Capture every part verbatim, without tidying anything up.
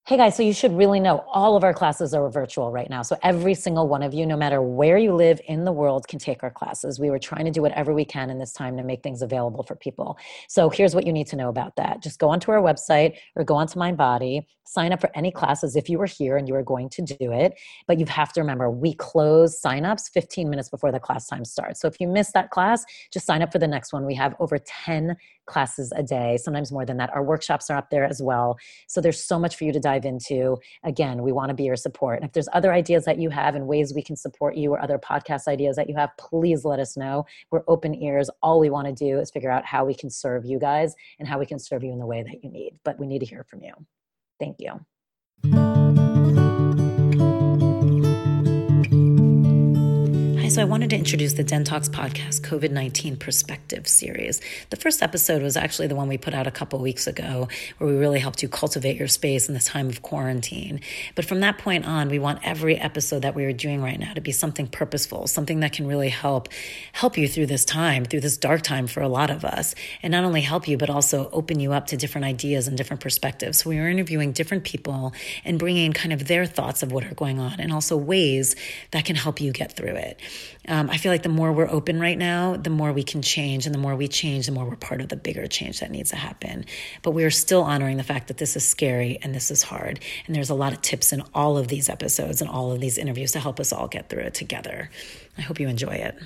Hey guys, so you should really know all of our classes are virtual right now. So every single one of you, no matter where you live in the world, can take our classes. We were trying to do whatever we can in this time to make things available for people. So here's what you need to know about that. Just go onto our website or go onto MindBody, sign up for any classes if you were here and you were going to do it. But you have to remember, we close signups fifteen minutes before the class time starts. So if you miss that class, just sign up for the next one. We have over ten classes a day, sometimes more than that. Our workshops are up there as well. So there's so much for you to dive into. Again, we want to be your support. And if there's other ideas that you have and ways we can support you or other podcast ideas that you have, please let us know. We're open ears. All we want to do is figure out how we can serve you guys and how we can serve you in the way that you need. But we need to hear from you. Thank you. So I wanted to introduce the DenTalks podcast COVID nineteen Perspective series. The first episode was actually the one we put out a couple weeks ago, where we really helped you cultivate your space in this time of quarantine. But from that point on, we want every episode that we are doing right now to be something purposeful, something that can really help help you through this time, through this dark time for a lot of us, and not only help you, but also open you up to different ideas and different perspectives. So we are interviewing different people and bringing kind of their thoughts of what are going on and also ways that can help you get through it. Um, I feel like the more we're open right now, the more we can change. And the more we change, the more we're part of the bigger change that needs to happen. But we are still honoring the fact that this is scary and this is hard. And there's a lot of tips in all of these episodes and all of these interviews to help us all get through it together. I hope you enjoy it.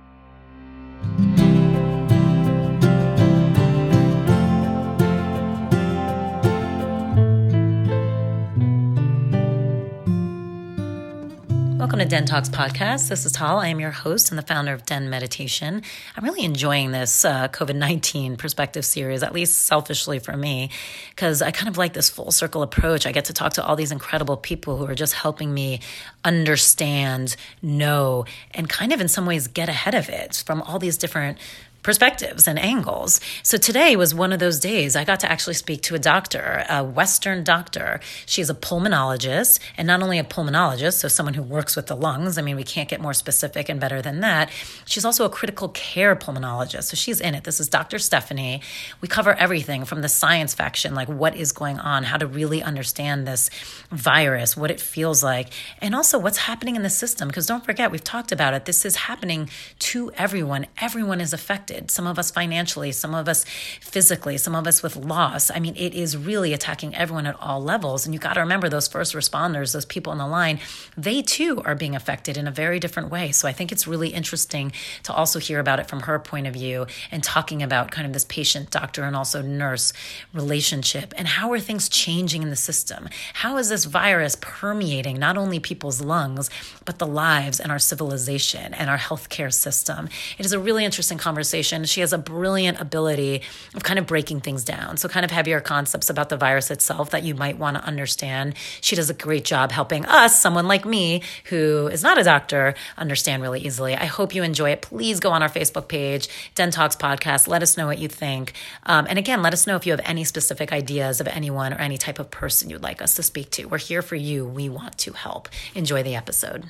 Welcome to DenTalks podcast. This is Tal. I am your host and the founder of Den Meditation. I'm really enjoying this uh, COVID nineteen perspective series, at least selfishly for me, because I kind of like this full circle approach. I get to talk to all these incredible people who are just helping me understand, know, and kind of in some ways get ahead of it from all these different perspectives and angles. So today was one of those days I got to actually speak to a doctor, a Western doctor. She's a pulmonologist, and not only a pulmonologist, so someone who works with the lungs. I mean, we can't get more specific and better than that. She's also a critical care pulmonologist. So she's in it. This is Doctor Stephanie. We cover everything from the science faction, like what is going on, how to really understand this virus, what it feels like, and also what's happening in the system. Because don't forget, we've talked about it. This is happening to everyone. Everyone is affected. Some of us financially, some of us physically, some of us with loss. I mean, it is really attacking everyone at all levels. And you got to remember those first responders, those people on the line, they too are being affected in a very different way. So I think it's really interesting to also hear about it from her point of view and talking about kind of this patient, doctor, and also nurse relationship and how are things changing in the system? How is this virus permeating not only people's lungs, but the lives and our civilization and our healthcare system? It is a really interesting conversation. She has a brilliant ability of kind of breaking things down. So kind of heavier concepts about the virus itself that you might want to understand. She does a great job helping us, someone like me, who is not a doctor, understand really easily. I hope you enjoy it. Please go on our Facebook page, DenTalks Podcast. Let us know what you think. Um, and again, let us know if you have any specific ideas of anyone or any type of person you'd like us to speak to. We're here for you. We want to help. Enjoy the episode.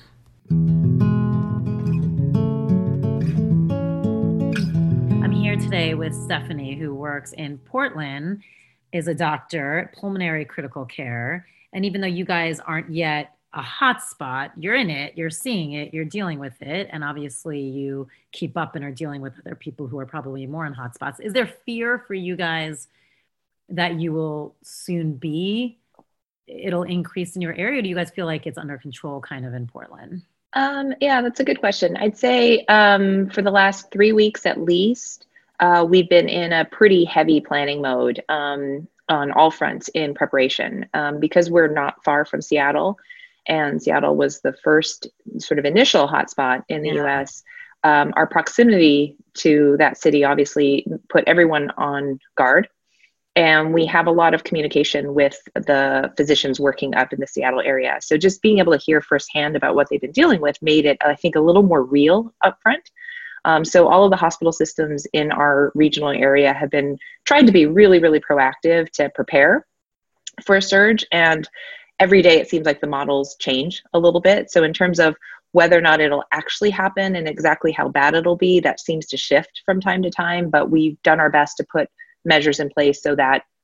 I'm here today with Stephanie, who works in Portland, is a doctor, pulmonary critical care. And even though you guys aren't yet a hot spot, you're in it, you're seeing it, you're dealing with it. And obviously you keep up and are dealing with other people who are probably more in hot spots. Is there fear for you guys that you will soon be, it'll increase in your area? Or do you guys feel like it's under control kind of in Portland? Um, yeah, that's a good question. I'd say um, for the last three weeks at least, uh, we've been in a pretty heavy planning mode um, on all fronts in preparation um, because we're not far from Seattle, and Seattle was the first sort of initial hotspot in the yeah. U S. Um, our proximity to that city obviously put everyone on guard. And we have a lot of communication with the physicians working up in the Seattle area. So just being able to hear firsthand about what they've been dealing with made it, I think, a little more real upfront. Um, so all of the hospital systems in our regional area have been trying to be really, really proactive to prepare for a surge. And every day it seems like the models change a little bit. So in terms of whether or not it'll actually happen and exactly how bad it'll be, that seems to shift from time to time. But we've done our best to put measures in place so that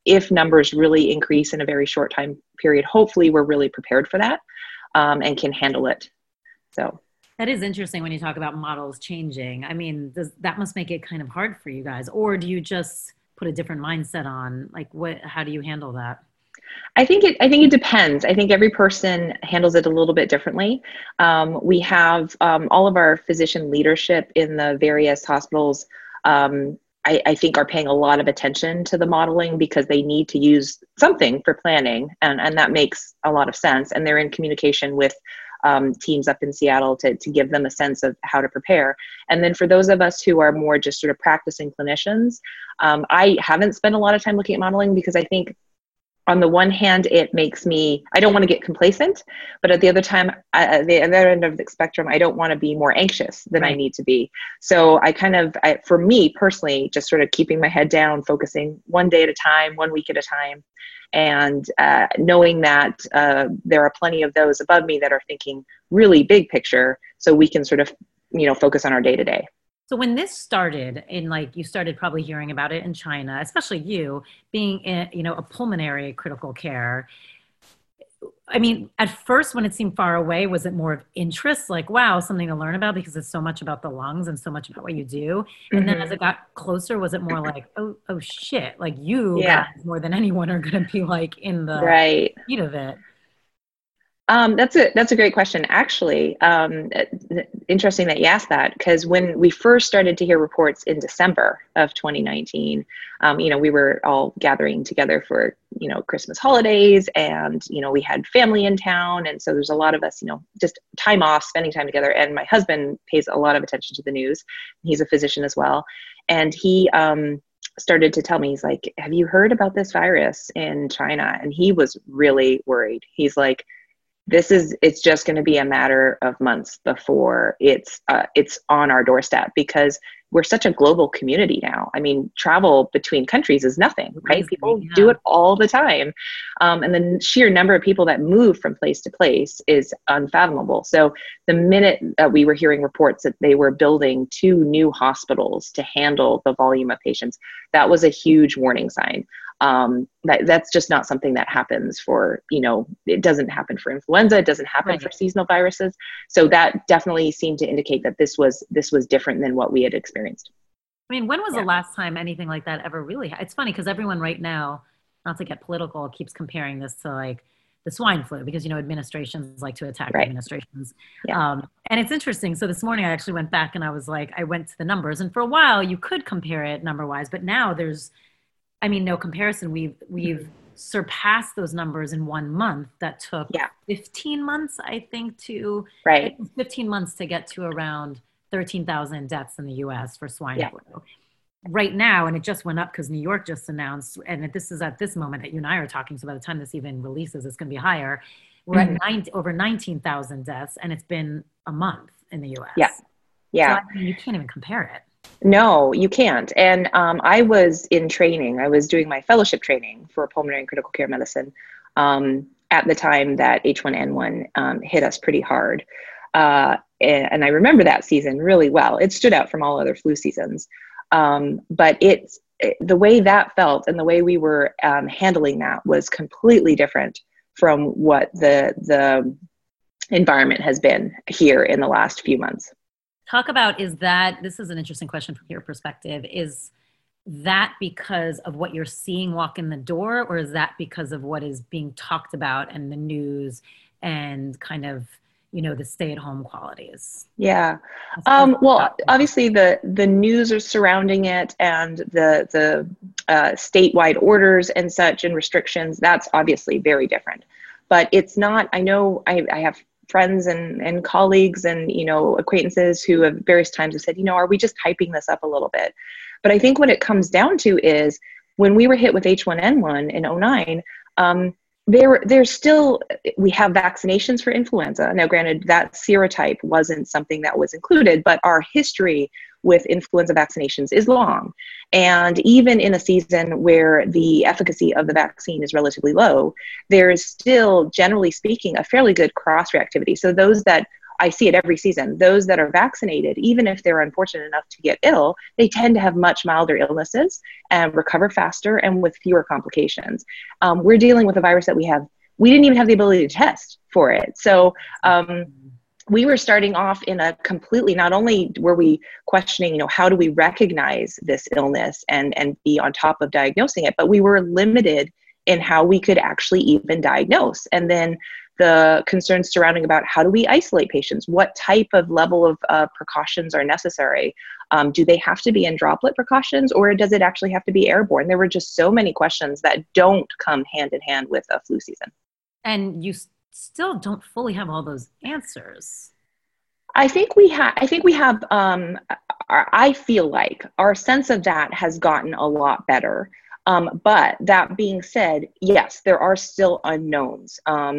if numbers really increase in a very short time period, hopefully we're really prepared for that um, and can handle it. So that is interesting when you talk about models changing. I mean, does, that must make it kind of hard for you guys, or do you just put a different mindset on? Like, what? How do you handle that? I think it. I think it depends. I think every person handles it a little bit differently. Um, we have um, all of our physician leadership in the various hospitals. Um, I, I think are paying a lot of attention to the modeling because they need to use something for planning, and and that makes a lot of sense. And they're in communication with um, teams up in Seattle to to give them a sense of how to prepare. And then for those of us who are more just sort of practicing clinicians, um, I haven't spent a lot of time looking at modeling because I think, on the one hand, it makes me, I don't want to get complacent, but at the other time, at the other end of the spectrum, I don't want to be more anxious than right. I need to be. So I kind of, I, for me personally, just sort of keeping my head down, focusing one day at a time, one week at a time, and uh, knowing that uh, there are plenty of those above me that are thinking really big picture, so we can sort of, you know, focus on our day to day. So when this started, in like you started probably hearing about it in China, especially you being in, you know, a pulmonary critical care. I mean, at first when it seemed far away, was it more of interest? Like, wow, something to learn about because it's so much about the lungs and so much about what you do. And mm-hmm. then as it got closer, was it more like, oh, oh shit, like you yeah. guys more than anyone are going to be like in the right. heat of it. Um, that's a that's a great question. Actually, um, interesting that you asked that, because when we first started to hear reports in December of twenty nineteen, um, you know, we were all gathering together for, you know, Christmas holidays, and, you know, we had family in town. And so there's a lot of us, you know, just time off, spending time together. And my husband pays a lot of attention to the news. He's a physician as well. And he um, started to tell me, he's like, have you heard about this virus in China? And he was really worried. He's like, this is, it's just going to be a matter of months before it's, uh, it's on our doorstep, because we're such a global community now. I mean, travel between countries is nothing, right? People yeah. do it all the time. Um, and the sheer number of people that move from place to place is unfathomable. So the minute that we were hearing reports that they were building two new hospitals to handle the volume of patients, that was a huge warning sign. Um, that that's just not something that happens for, you know, it doesn't happen for influenza. It doesn't happen right. for seasonal viruses. So that definitely seemed to indicate that this was, this was different than what we had experienced. I mean, when was yeah. the last time anything like that ever really, ha- it's funny because everyone right now, not to get political, keeps comparing this to like the swine flu, because, you know, administrations like to attack right. administrations. Yeah. Um, and it's interesting. So this morning I actually went back and I was like, I went to the numbers, and for a while you could compare it number wise, but now there's, I mean, no comparison. We've we've mm-hmm. surpassed those numbers in one month. That took yeah. fifteen months, I think, to right. fifteen months to get to around thirteen thousand deaths in the U S for swine yeah. flu. Right now, and it just went up because New York just announced, and this is at this moment that you and I are talking, so by the time this even releases, it's going to be higher. We're mm-hmm. at nine, over nineteen thousand deaths, and it's been a month in the U S. Yeah, yeah. So, I mean, you can't even compare it. No, you can't. And um, I was in training. I was doing my fellowship training for pulmonary and critical care medicine um, at the time that H one N one um, hit us pretty hard. Uh, and, and I remember that season really well. It stood out from all other flu seasons. Um, but it's it, the way that felt and the way we were um, handling that was completely different from what the the environment has been here in the last few months. Talk about, is that, this is an interesting question from your perspective, is that because of what you're seeing walk in the door, or is that because of what is being talked about in the news and kind of, you know, the stay-at-home qualities? Yeah. Um, well, obviously the, the news are surrounding it, and the, the uh, statewide orders and such and restrictions, that's obviously very different. But it's not, I know I, I have friends and, and colleagues and, you know, acquaintances who have various times have said, you know, are we just hyping this up a little bit? But I think what it comes down to is when we were hit with H one N one in oh nine, um, there, there's still, we have vaccinations for influenza. Now, granted, that serotype wasn't something that was included, but our history with influenza vaccinations is long. And even in a season where the efficacy of the vaccine is relatively low, there is still, generally speaking, a fairly good cross-reactivity. So those that I see it every season. Those that are vaccinated, even if they're unfortunate enough to get ill, they tend to have much milder illnesses and recover faster and with fewer complications. Um, we're dealing with a virus that we have, we didn't even have the ability to test for it. So um, we were starting off in a completely, not only were we questioning, you know, how do we recognize this illness and, and be on top of diagnosing it, but we were limited in how we could actually even diagnose. And then the concerns surrounding about how do we isolate patients? What type of level of uh, precautions are necessary? Um, do they have to be in droplet precautions, or does it actually have to be airborne? There were just so many questions that don't come hand in hand with a flu season. And you s- still don't fully have all those answers. I think we have, I think we have, um, our, I feel like our sense of that has gotten a lot better. Um, but that being said, yes, there are still unknowns. Um,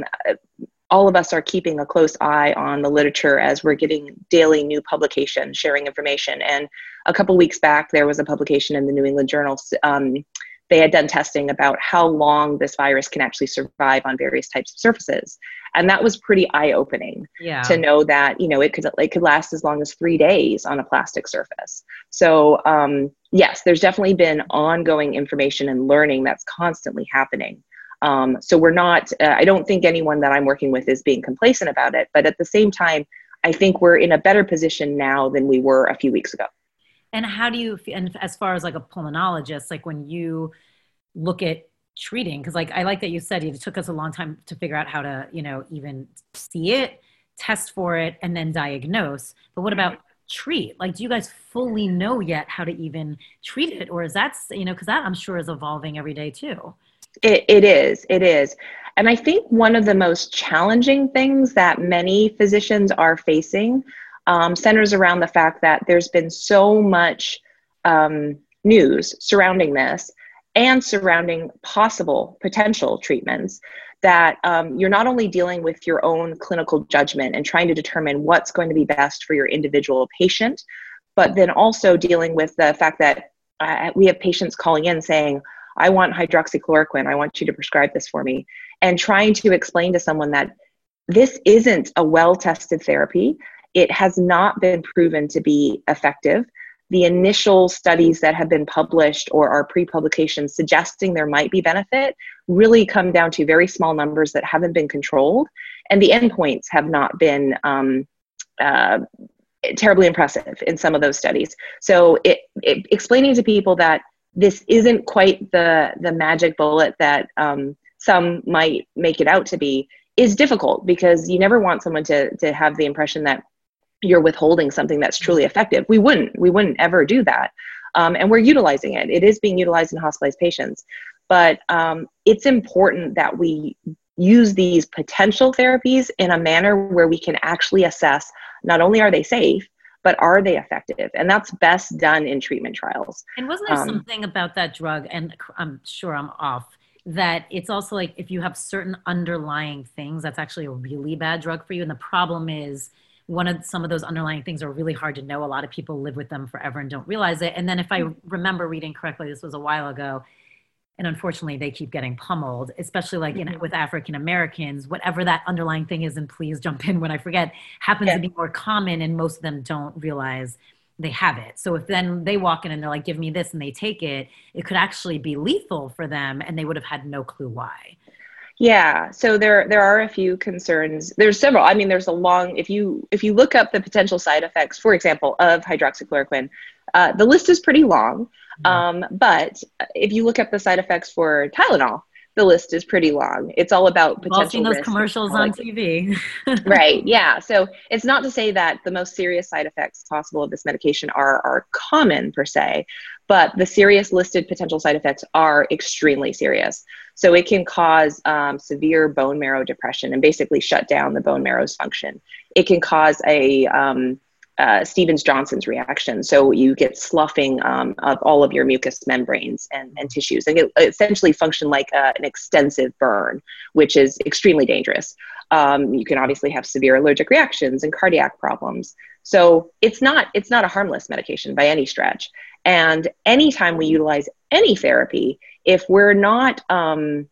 all of us are keeping a close eye on the literature as we're getting daily new publications, sharing information. And a couple weeks back, there was a publication in the New England Journal. Um, they had done testing about how long this virus can actually survive on various types of surfaces. And that was pretty eye-opening yeah. to know that, you know, it could, it could last as long as three days on a plastic surface. So um, yes, there's definitely been ongoing information and learning that's constantly happening. Um, so we're not, uh, I don't think anyone that I'm working with is being complacent about it, but at the same time, I think we're in a better position now than we were a few weeks ago. And how do you, and as far as like a pulmonologist, like when you look at treating, because like I like that you said it took us a long time to figure out how to, you know, even see it, test for it, and then diagnose. But what about treat? Like, do you guys fully know yet how to even treat it? Or is that, you know, because that I'm sure is evolving every day too. It, it is, it is. And I think one of the most challenging things that many physicians are facing um, centers around the fact that there's been so much um, news surrounding this and surrounding possible potential treatments that um, you're not only dealing with your own clinical judgment and trying to determine what's going to be best for your individual patient, but then also dealing with the fact that uh, we have patients calling in saying, I want hydroxychloroquine, I want you to prescribe this for me, and trying to explain to someone that this isn't a well-tested therapy. It has not been proven to be effective. The initial studies that have been published or are pre-publications suggesting there might be benefit really come down to very small numbers that haven't been controlled, and the endpoints have not been um, uh, terribly impressive in some of those studies. So it, it, explaining to people that this isn't quite the, the magic bullet that um, some might make it out to be is difficult, because you never want someone to, to have the impression that you're withholding something that's truly effective. We wouldn't, we wouldn't ever do that. Um, and we're utilizing it. It is being utilized in hospitalized patients, but um, it's important that we use these potential therapies in a manner where we can actually assess not only are they safe, but are they effective? And that's best done in treatment trials. And wasn't there um, something about that drug, and I'm sure I'm off, that it's also like if you have certain underlying things, that's actually a really bad drug for you. And the problem is, one of some of those underlying things are really hard to know. A lot of people live with them forever and don't realize it. And then if I remember reading correctly, this was a while ago, and unfortunately they keep getting pummeled, especially like in, with African Americans, whatever that underlying thing is, and please jump in when I forget, happens yeah. to be more common, and most of them don't realize they have it. So if then they walk in and they're like, give me this, and they take it, it could actually be lethal for them, and they would have had no clue why. Yeah, so there there are a few concerns. There's several. I mean, there's a long, if you if you look up the potential side effects, for example, of hydroxychloroquine, uh, the list is pretty long. Yeah. Um, but if you look up the side effects for Tylenol, the list is pretty long. It's all about potential I've seen those risk commercials on T V. Right. Yeah. So it's not to say that the most serious side effects possible of this medication are, are common per se, but the serious listed potential side effects are extremely serious. So it can cause um, severe bone marrow depression and basically shut down the bone marrow's function. It can cause a um, uh, Stevens-Johnson's reaction. So you get sloughing um, of all of your mucous membranes and, and tissues, and it essentially function like a, an extensive burn, which is extremely dangerous. Um, you can obviously have severe allergic reactions and cardiac problems. So it's not, it's not a harmless medication by any stretch. And anytime we utilize any therapy, if we're not um,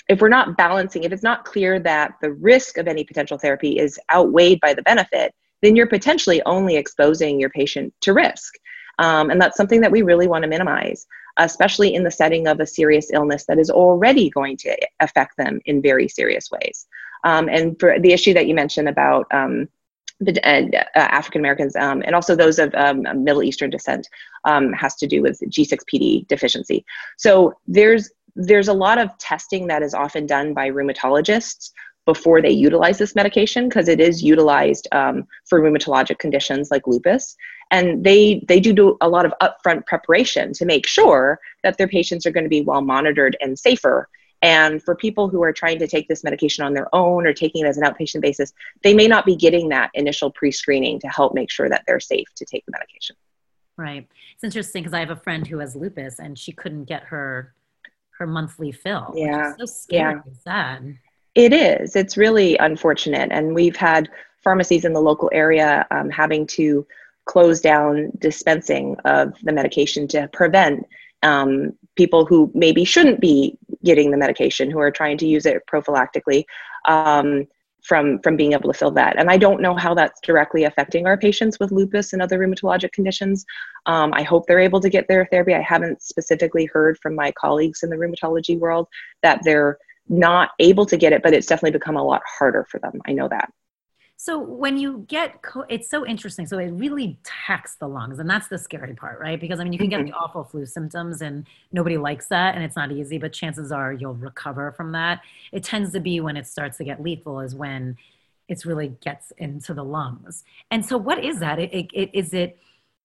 if we're not balancing, if it's not clear that the risk of any potential therapy is outweighed by the benefit, then you're potentially only exposing your patient to risk. Um, and that's something that we really want to minimize, especially in the setting of a serious illness that is already going to affect them in very serious ways. Um, and for the issue that you mentioned about um, the, uh, African Americans um, and also those of um, Middle Eastern descent um, has to do with G six P D deficiency. So there's there's a lot of testing that is often done by rheumatologists before they utilize this medication, because it is utilized um, for rheumatologic conditions like lupus. And they, they do do a lot of upfront preparation to make sure that their patients are going to be well monitored and safer. And for people who are trying to take this medication on their own or taking it as an outpatient basis, they may not be getting that initial pre-screening to help make sure that they're safe to take the medication. Right. It's interesting because I have a friend who has lupus and she couldn't get her her monthly fill. Yeah. Which is so scary. Yeah. Sad. It is. It's really unfortunate. And we've had pharmacies in the local area um, having to close down dispensing of the medication to prevent um, people who maybe shouldn't be getting the medication, who are trying to use it prophylactically, um, from, from being able to fill that. And I don't know how that's directly affecting our patients with lupus and other rheumatologic conditions. Um, I hope they're able to get their therapy. I haven't specifically heard from my colleagues in the rheumatology world that they're not able to get it, but it's definitely become a lot harder for them. I know that. So when you get, co- it's so interesting. So it really attacks the lungs, and that's the scary part, right? Because I mean, you can get the awful flu symptoms and nobody likes that and it's not easy, but chances are you'll recover from that. It tends to be when it starts to get lethal is when it really gets into the lungs. And so what is that? It, it, it, is it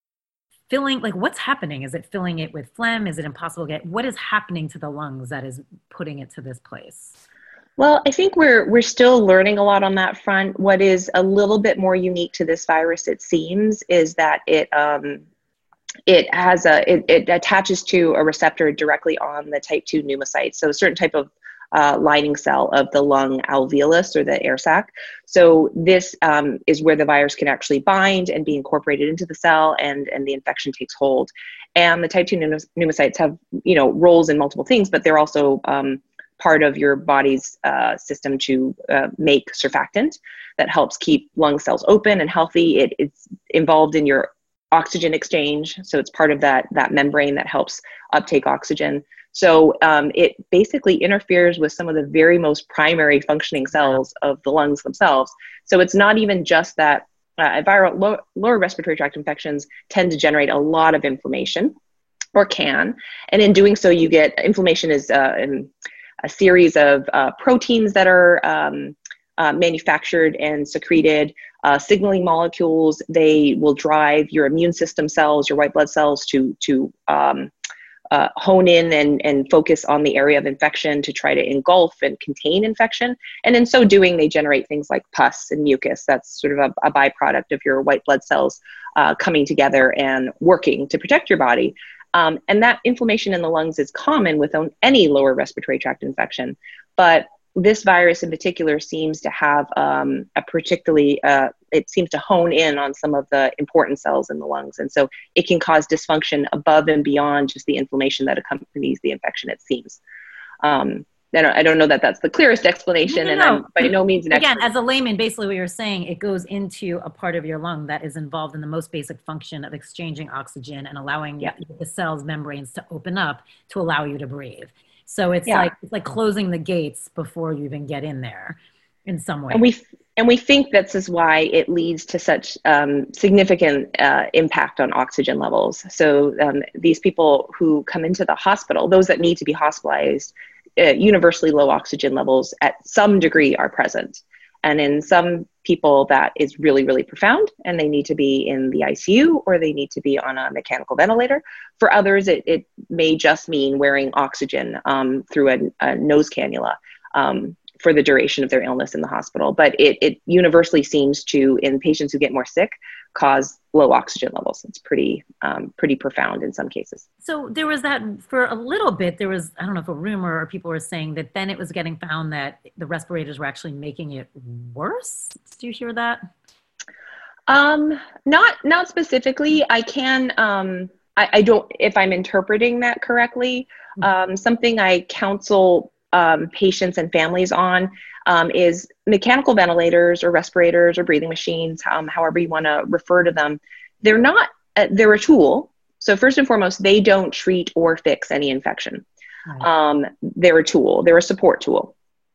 filling, like what's happening? Is it filling it with phlegm? Is it impossible to get? What is happening to the lungs that is putting it to this place? Well, I think we're we're still learning a lot on that front. What is a little bit more unique to this virus, it seems, is that it um, it has a it, it attaches to a receptor directly on the type two pneumocytes, so a certain type of uh, lining cell of the lung alveolus or the air sac. So this um, is where the virus can actually bind and be incorporated into the cell, and and the infection takes hold. And the type two pneumocytes have, you know, roles in multiple things, but they're also um, part of your body's uh, system to uh, make surfactant that helps keep lung cells open and healthy. It, it's involved in your oxygen exchange. So it's part of that, that membrane that helps uptake oxygen. So um, it basically interferes with some of the very most primary functioning cells of the lungs themselves. So it's not even just that uh, viral low, lower respiratory tract infections tend to generate a lot of inflammation, or can. And in doing so, you get inflammation is uh, in, a series of uh, proteins that are um, uh, manufactured and secreted, uh, signaling molecules. They will drive your immune system cells, your white blood cells to, to um, uh, hone in and, and focus on the area of infection to try to engulf and contain infection. And in so doing, they generate things like pus and mucus. That's sort of a, a byproduct of your white blood cells uh, coming together and working to protect your body. Um, and that inflammation in the lungs is common with any lower respiratory tract infection. But this virus in particular seems to have um, a particularly, uh, it seems to hone in on some of the important cells in the lungs. And so it can cause dysfunction above and beyond just the inflammation that accompanies the infection, it seems. Um, I don't, I don't know that that's the clearest explanation, No, no, and no. I'm by no means an Again, expert. as a layman, basically what you're saying, it goes into a part of your lung that is involved in the most basic function of exchanging oxygen and allowing Yeah. the cells membranes to open up to allow you to breathe. So it's Yeah. like it's like closing the gates before you even get in there in some way. And we and we think this is why it leads to such um, significant uh, impact on oxygen levels. So um, these people who come into the hospital, those that need to be hospitalized, uh, universally low oxygen levels at some degree are present. And in some people that is really, really profound, and they need to be in the I C U or they need to be on a mechanical ventilator. For others, it, it may just mean wearing oxygen um, through a, a nose cannula um, for the duration of their illness in the hospital. But it, it universally seems to, in patients who get more sick, cause low oxygen levels. It's pretty, um, pretty profound in some cases. So there was that for a little bit, there was, I don't know if a rumor or people were saying that then it was getting found that the respirators were actually making it worse. Do you hear that? Um, not, not specifically. I can, um, I, I don't, if I'm interpreting that correctly, um, something I counsel um, patients and families on um, is mechanical ventilators or respirators or breathing machines, um, however you want to refer to them. They're not, uh, they're a tool. So first and foremost, they don't treat or fix any infection. Right. Um, they're a tool, they're a support tool.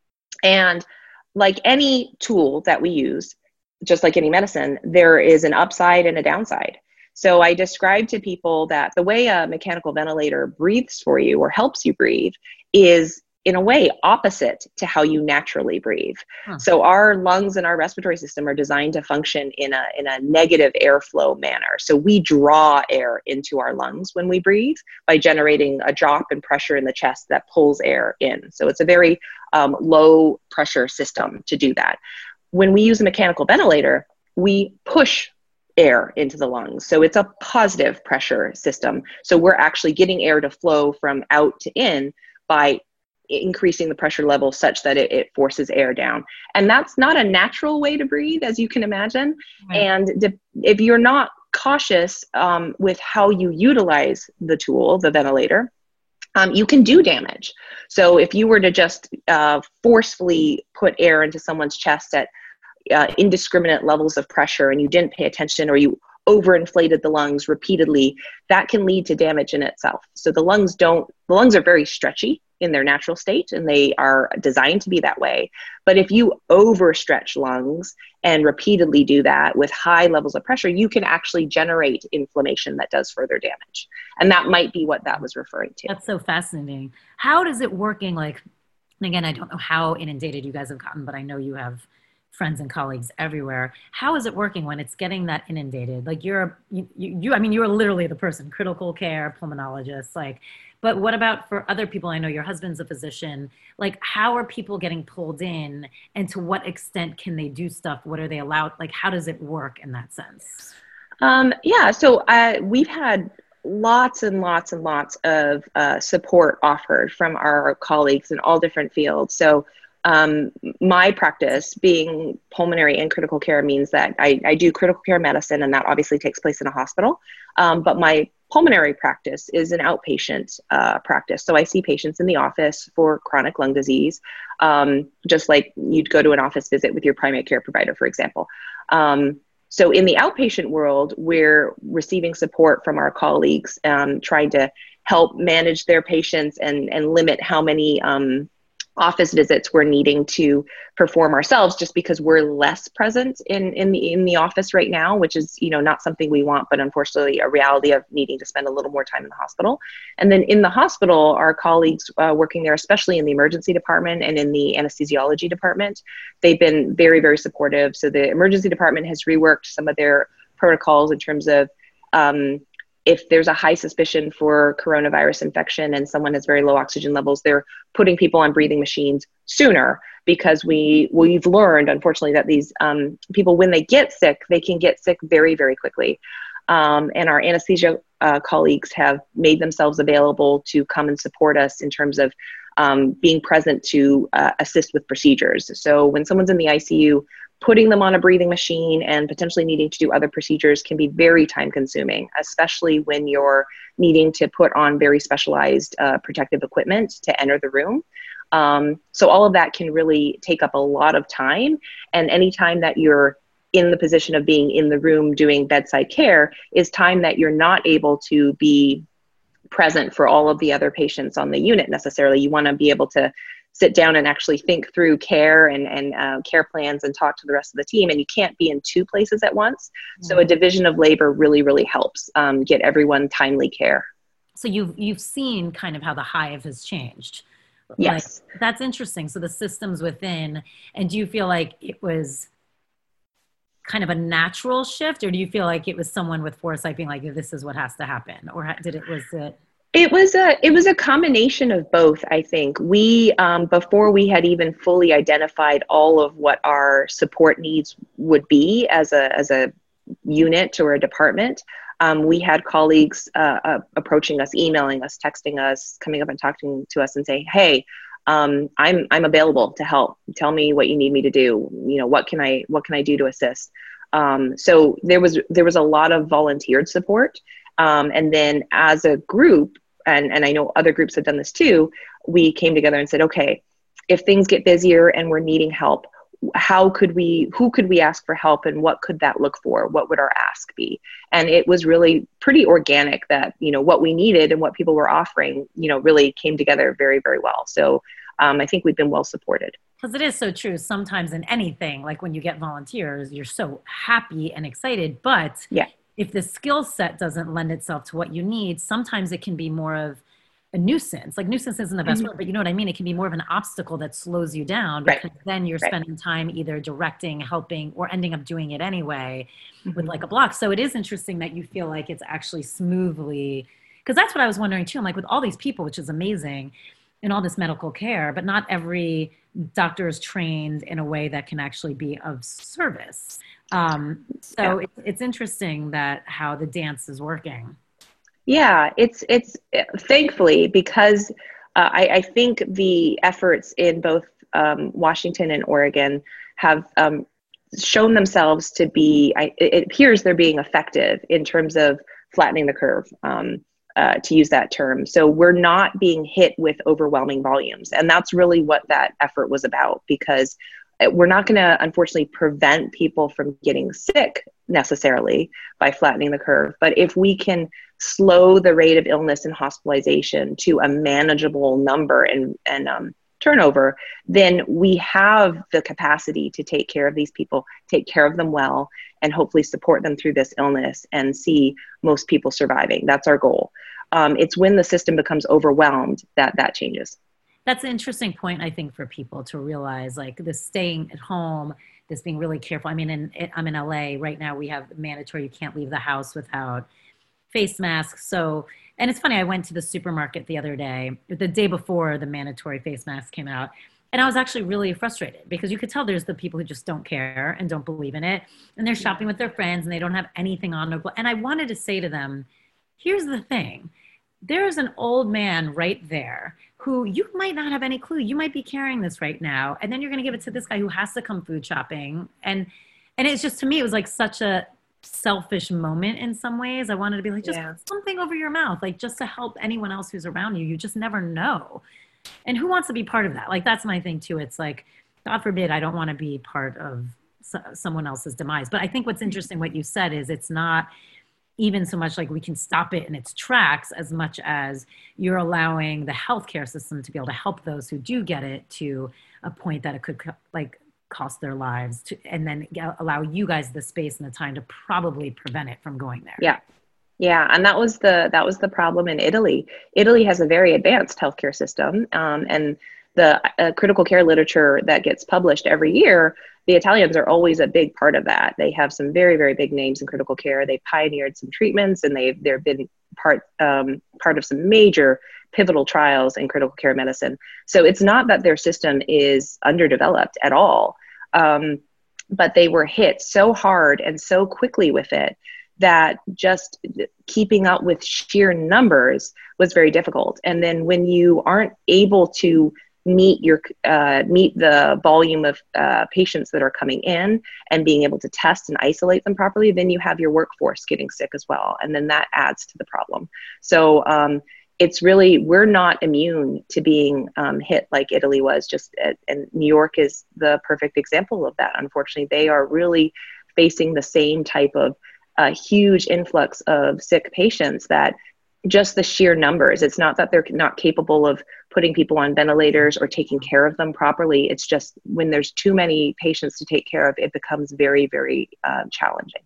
And like any tool that we use, just like any medicine, there is an upside and a downside. So I describe to people that the way a mechanical ventilator breathes for you or helps you breathe is in a way opposite to how you naturally breathe. Huh. So our lungs and our respiratory system are designed to function in a, in a negative airflow manner. So we draw air into our lungs when we breathe by generating a drop in pressure in the chest that pulls air in. So it's a very um, low pressure system to do that. When we use a mechanical ventilator, we push air into the lungs. So it's a positive pressure system. So we're actually getting air to flow from out to in by increasing the pressure level such that it, it forces air down. And that's not a natural way to breathe, as you can imagine. Right. And de- if you're not cautious um, with how you utilize the tool, the ventilator, um, you can do damage. So if you were to just uh, forcefully put air into someone's chest at uh, indiscriminate levels of pressure and you didn't pay attention, or you overinflated the lungs repeatedly, that can lead to damage in itself. So the lungs don't, the lungs are very stretchy in their natural state, and they are designed to be that way. But if you overstretch lungs and repeatedly do that with high levels of pressure, you can actually generate inflammation that does further damage. And that might be what that was referring to. That's so fascinating. How does it working? Like, and again, I don't know how inundated you guys have gotten, but I know you have friends and colleagues everywhere. How is it working when it's getting that inundated? Like you're, you, you, I mean, you're literally the person, critical care, pulmonologist, like, but what about for other people? I know your husband's a physician. Like, how are people getting pulled in, and to what extent can they do stuff? What are they allowed? Like, how does it work in that sense? Um, yeah, so uh, we've had lots and lots and lots of uh, support offered from our colleagues in all different fields. So um, my practice being pulmonary and critical care means that I, I do critical care medicine, and that obviously takes place in a hospital. Um, but my pulmonary practice is an outpatient uh, practice. So I see patients in the office for chronic lung disease, um, just like you'd go to an office visit with your primary care provider, for example. Um, so in the outpatient world, we're receiving support from our colleagues, um, trying to help manage their patients and, and limit how many um, office visits we're needing to perform ourselves, just because we're less present in, in the in the office right now, which is, you know, not something we want, but unfortunately a reality of needing to spend a little more time in the hospital. And then in the hospital, our colleagues uh, working there, especially in the emergency department and in the anesthesiology department, they've been very, very supportive. So the emergency department has reworked some of their protocols in terms of um, if there's a high suspicion for coronavirus infection and someone has very low oxygen levels, they're putting people on breathing machines sooner, because we, we've learned, unfortunately, that these um, people, when they get sick, they can get sick very, very quickly. Um, and our anesthesia uh, colleagues have made themselves available to come and support us in terms of um, being present to uh, assist with procedures. So when someone's in the I C U, putting them on a breathing machine and potentially needing to do other procedures can be very time consuming, especially when you're needing to put on very specialized uh, protective equipment to enter the room. Um, so all of that can really take up a lot of time. And anytime that you're in the position of being in the room doing bedside care is time that you're not able to be present for all of the other patients on the unit necessarily. You want to be able to sit down and actually think through care and, and uh, care plans and talk to the rest of the team. And you can't be in two places at once. Mm-hmm. So a division of labor really, really helps um, get everyone timely care. So you've, you've seen kind of how the Hive has changed. Yes. Like, that's interesting. So the systems within, and do you feel like it was kind of a natural shift, or do you feel like it was someone with foresight being like, this is what has to happen? Or did it, was it? It was a it was a combination of both, I think. We, um, before we had even fully identified all of what our support needs would be as a as a unit or a department, um, we had colleagues uh, uh, approaching us, emailing us, texting us, coming up and talking to us and say, hey, um, I'm I'm available to help. Tell me what you need me to do. You know, what can I what can I do to assist? Um, so there was there was a lot of volunteered support. Um, and then as a group, And, and I know other groups have done this too, we came together and said, okay, if things get busier and we're needing help, how could we, who could we ask for help, and what could that look for? What would our ask be? And it was really pretty organic that, you know, what we needed and what people were offering, you know, really came together very, very well. So um, I think we've been well supported. Because it is so true. Sometimes in anything, like when you get volunteers, you're so happy and excited. But yeah. if the skill set doesn't lend itself to what you need, sometimes it can be more of a nuisance. Like nuisance isn't the best mm-hmm. word, but you know what I mean? It can be more of an obstacle that slows you down, because right. then you're right. spending time either directing, helping, or ending up doing it anyway mm-hmm. with like a block. So it is interesting that you feel like it's actually smoothly, because that's what I was wondering too. I'm like, with all these people, which is amazing, in all this medical care, but not every doctor is trained in a way that can actually be of service. Um, so yeah. it, it's interesting that how the dance is working. Yeah, it's, it's thankfully, because uh, I, I think the efforts in both um, Washington and Oregon have um, shown themselves to be, I, it appears they're being effective in terms of flattening the curve, um, uh, to use that term. So we're not being hit with overwhelming volumes. And that's really what that effort was about, because we're not going to, unfortunately, prevent people from getting sick necessarily by flattening the curve. But if we can slow the rate of illness and hospitalization to a manageable number and, and um, turnover, then we have the capacity to take care of these people, take care of them well, and hopefully support them through this illness and see most people surviving. That's our goal. Um, it's when the system becomes overwhelmed that that changes. That's an interesting point, I think, for people to realize, like this staying at home, this being really careful. I mean, in, I'm in L A right now. We have mandatory, you can't leave the house without face masks. So, and it's funny, I went to the supermarket the other day, the day before the mandatory face mask came out. And I was actually really frustrated, because you could tell there's the people who just don't care and don't believe in it. And they're shopping with their friends and they don't have anything on. And I wanted to say to them, here's the thing. There's an old man right there who you might not have any clue. You might be carrying this right now. And then you're going to give it to this guy who has to come food shopping. And, and it's just, to me, it was like such a selfish moment in some ways. I wanted to be like, just yeah. put something over your mouth, like just to help anyone else who's around you. You just never know. And who wants to be part of that? Like, that's my thing too. It's like, God forbid, I don't want to be part of so, someone else's demise. But I think what's interesting, what you said, is it's not even so much like we can stop it in its tracks, as much as you're allowing the healthcare system to be able to help those who do get it to a point that it could like cost their lives, to, and then allow you guys the space and the time to probably prevent it from going there. Yeah. Yeah. And that was the, that was the problem in Italy. Italy has a very advanced healthcare system. Um, and the uh, critical care literature that gets published every year, the Italians are always a big part of that. They have some very, very big names in critical care. They pioneered some treatments, and they've, they've been part, um, part of some major pivotal trials in critical care medicine. So it's not that their system is underdeveloped at all, um, but they were hit so hard and so quickly with it that just keeping up with sheer numbers was very difficult. And then when you aren't able to meet your uh, meet the volume of uh, patients that are coming in and being able to test and isolate them properly, then you have your workforce getting sick as well. And then that adds to the problem. So um, it's really, we're not immune to being um, hit like Italy was, just at, and New York is the perfect example of that. Unfortunately, they are really facing the same type of uh, huge influx of sick patients, that just the sheer numbers. It's not that they're not capable of putting people on ventilators or taking care of them properly. It's just when there's too many patients to take care of, it becomes very, very uh, challenging.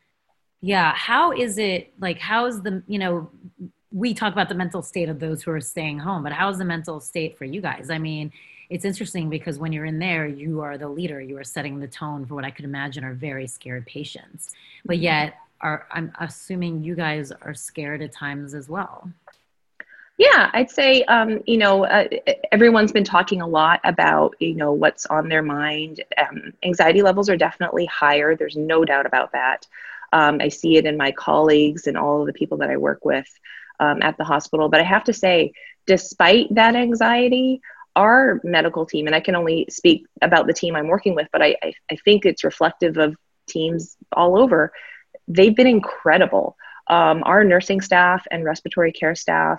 Yeah. How is it, like, how's the, you know, we talk about the mental state of those who are staying home, but how's the mental state for you guys? I mean, it's interesting because when you're in there, you are the leader, you are setting the tone for what I could imagine are very scared patients, but yet are, I'm assuming you guys are scared at times as well. Yeah, I'd say, um, you know, uh, everyone's been talking a lot about, you know, what's on their mind. Um, anxiety levels are definitely higher. There's no doubt about that. Um, I see it in my colleagues and all of the people that I work with um, at the hospital. But I have to say, despite that anxiety, our medical team, and I can only speak about the team I'm working with, but I, I, I think it's reflective of teams all over, they've been incredible. Um, our nursing staff and respiratory care staff,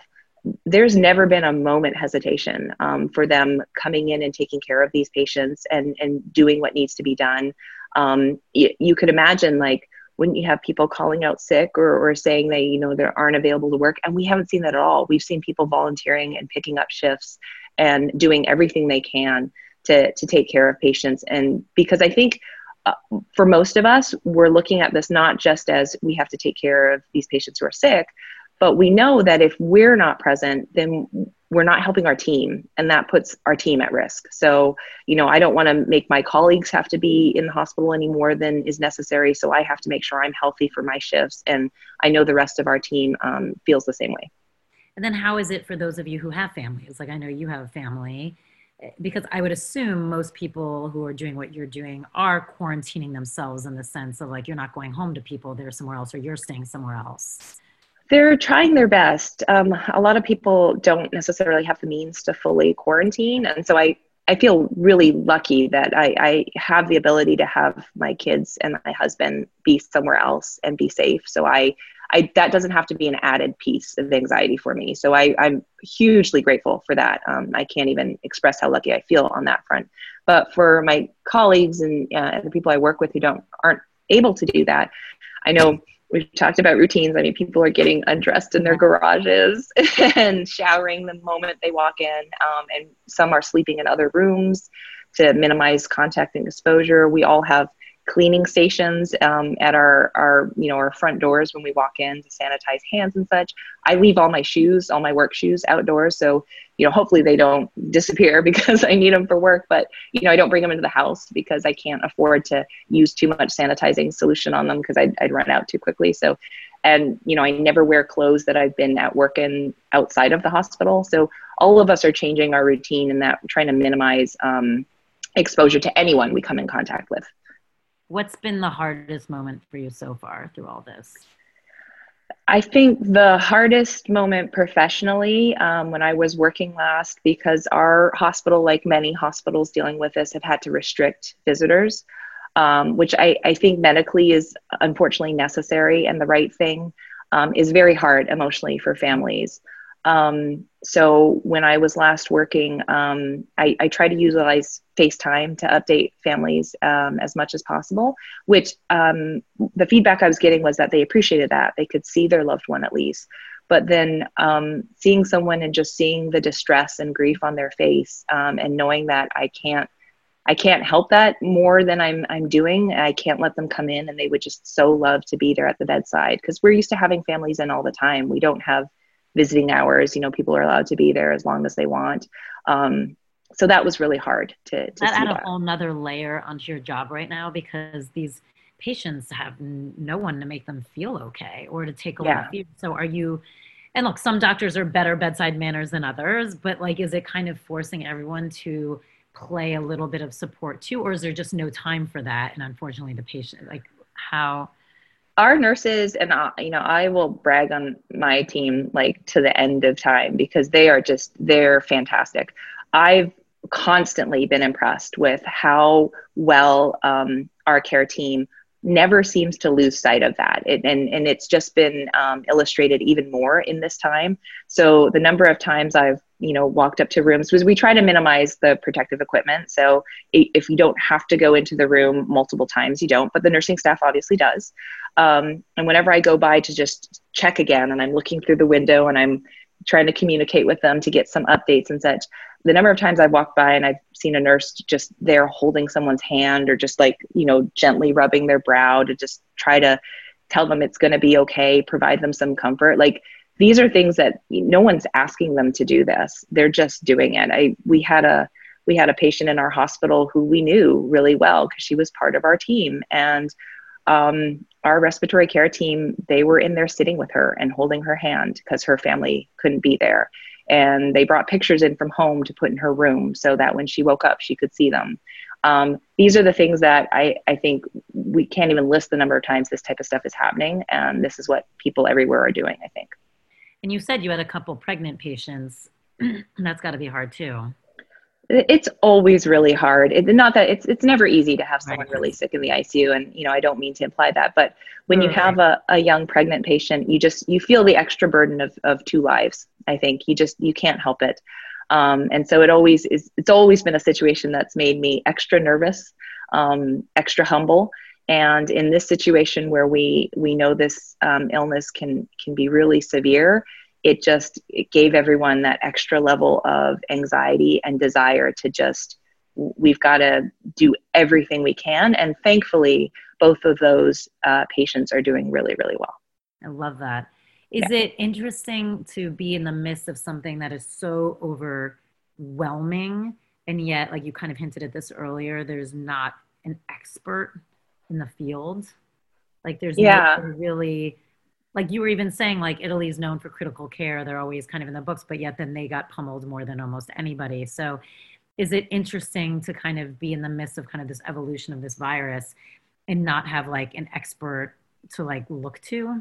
there's never been a moment hesitation um, for them coming in and taking care of these patients and, and doing what needs to be done. Um, you, you could imagine, like, wouldn't you have people calling out sick or, or saying they, you know, they aren't available to work? And we haven't seen that at all. We've seen people volunteering and picking up shifts and doing everything they can to, to take care of patients. And because I think uh, for most of us, we're looking at this not just as we have to take care of these patients who are sick, but we know that if we're not present, then we're not helping our team, and that puts our team at risk. So, you know, I don't want to make my colleagues have to be in the hospital any more than is necessary. So I have to make sure I'm healthy for my shifts. And I know the rest of our team um, feels the same way. And then how is it for those of you who have families? Like, I know you have a family, because I would assume most people who are doing what you're doing are quarantining themselves in the sense of, like, you're not going home to people, they're somewhere else, or you're staying somewhere else. They're trying their best. Um, a lot of people don't necessarily have the means to fully quarantine. And so I, I feel really lucky that I, I have the ability to have my kids and my husband be somewhere else and be safe. So I, I that doesn't have to be an added piece of anxiety for me. So I, I'm hugely grateful for that. Um, I can't even express how lucky I feel on that front. But for my colleagues and uh, the people I work with who don't aren't able to do that, I know we've talked about routines. I mean, people are getting undressed in their garages and showering the moment they walk in. Um, and some are sleeping in other rooms to minimize contact and exposure. We all have cleaning stations um, at our, our, you know, our front doors when we walk in to sanitize hands and such. I leave all my shoes, all my work shoes outdoors. So, you know, hopefully they don't disappear because I need them for work, but, you know, I don't bring them into the house because I can't afford to use too much sanitizing solution on them because I'd, I'd run out too quickly. So, and, you know, I never wear clothes that I've been at work in outside of the hospital. So all of us are changing our routine and that trying to minimize um, exposure to anyone we come in contact with. What's been the hardest moment for you so far through all this? I think the hardest moment professionally, um, when I was working last, because our hospital, like many hospitals dealing with this, have had to restrict visitors, um, which I, I think medically is unfortunately necessary and the right thing, um, is very hard emotionally for families. Um, so when I was last working, um, I, I try to utilize FaceTime to update families um, as much as possible, which um, the feedback I was getting was that they appreciated that. They could see their loved one at least. But then um, seeing someone and just seeing the distress and grief on their face um, and knowing that I can't I can't help that more than I'm I'm doing. I can't let them come in, and they would just so love to be there at the bedside because we're used to having families in all the time. We don't have visiting hours. You know, people are allowed to be there as long as they want. Um, so that was really hard to, to that see add that. a whole nother layer onto your job right now because these patients have n- no one to make them feel okay or to take away Yeah. the fear. So are you, and look, some doctors are better bedside manners than others, but like, is it kind of forcing everyone to play a little bit of support too, or is there just no time for that? And unfortunately the patient, like how... Our nurses, and I, you know, I will brag on my team like to the end of time because they are just, they're fantastic. I've constantly been impressed with how well um, our care team never seems to lose sight of that. It, and, and it's just been um, illustrated even more in this time. So the number of times I've, you know, walked up to rooms, because we try to minimize the protective equipment. So if you don't have to go into the room multiple times, you don't, but the nursing staff obviously does. Um, and whenever I go by to just check again, and I'm looking through the window and I'm trying to communicate with them to get some updates and such, the number of times I've walked by and I've seen a nurse just there holding someone's hand or just like, you know, gently rubbing their brow to just try to tell them it's going to be okay, provide them some comfort. Like, these are things that no one's asking them to do this. They're just doing it. I, we had a, we had a patient in our hospital who we knew really well because she was part of our team. And um, our respiratory care team, they were in there sitting with her and holding her hand because her family couldn't be there. And they brought pictures in from home to put in her room so that when she woke up, she could see them. Um, these are the things that I, I think we can't even list the number of times this type of stuff is happening. And this is what people everywhere are doing, I think. And you said you had a couple pregnant patients. That's got to be hard too. It's always really hard. It, not that it's it's never easy to have someone Right. really sick in the I C U, and you know I don't mean to imply that, but when you Totally. have a, a young pregnant patient, you just you feel the extra burden of of two lives. I think you just you can't help it, um, and so it always is. It's always been a situation that's made me extra nervous, um, extra humble, and in this situation where we we know this um, illness can can be really severe, it just it gave everyone that extra level of anxiety and desire to just we've got to do everything we can, and thankfully both of those uh, patients are doing really really well. I love that. Yeah. Is it interesting to be in the midst of something that is so overwhelming, and yet, like you kind of hinted at this earlier, there's not an expert in the field? Like there's no Yeah. really, like you were even saying, like Italy's known for critical care. They're always kind of in the books, but yet then they got pummeled more than almost anybody. So is it interesting to kind of be in the midst of kind of this evolution of this virus and not have like an expert to like look to?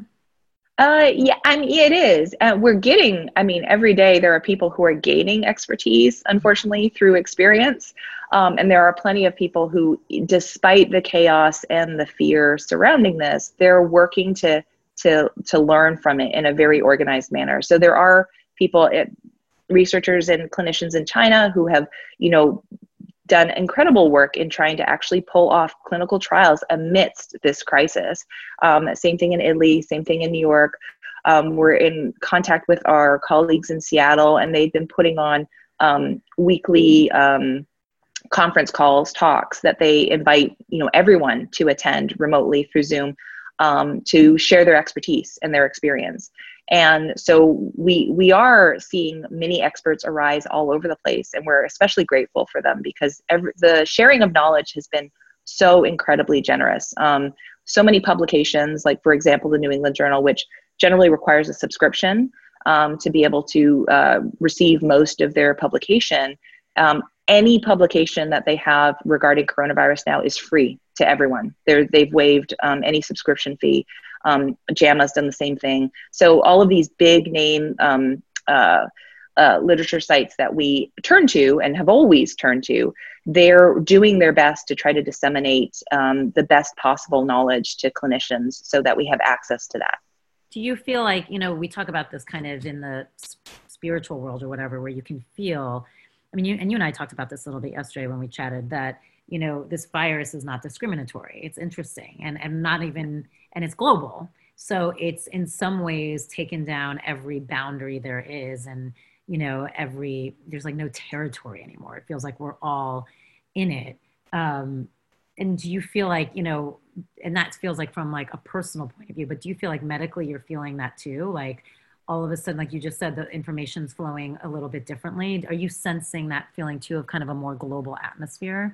Uh, yeah, I mean, it is. Uh, we're getting, I mean, every day there are people who are gaining expertise, unfortunately, through experience. Um, and there are plenty of people who, despite the chaos and the fear surrounding this, they're working to to to learn from it in a very organized manner. So there are people, it, researchers and clinicians in China who have, you know, done incredible work in trying to actually pull off clinical trials amidst this crisis. Um, same thing in Italy, same thing in New York. Um, we're in contact with our colleagues in Seattle, and they've been putting on um, weekly um, conference calls, talks that they invite, you know, everyone to attend remotely through Zoom, um, to share their expertise and their experience. And so we we are seeing many experts arise all over the place, and we're especially grateful for them because every, the sharing of knowledge has been so incredibly generous. Um, so many publications, like for example, the New England Journal, which generally requires a subscription um, to be able to uh, receive most of their publication. Um, any publication that they have regarding coronavirus now is free to everyone. They're, they've waived um, any subscription fee. Um, JAMA's done the same thing. So all of these big name um, uh, uh, literature sites that we turn to and have always turned to, they're doing their best to try to disseminate um, the best possible knowledge to clinicians so that we have access to that. Do you feel like, you know, we talk about this kind of in the spiritual world or whatever, where you can feel, I mean, you, and you and I talked about this a little bit yesterday when we chatted, that, you know, this virus is not discriminatory. It's interesting and, and not even, and it's global. So it's in some ways taken down every boundary there is. And, you know, every, there's like no territory anymore. It feels like we're all in it. Um, and do you feel like, you know, and that feels like from like a personal point of view, but do you feel like medically you're feeling that too? Like all of a sudden, like you just said, the information's flowing a little bit differently. Are you sensing that feeling too of kind of a more global atmosphere?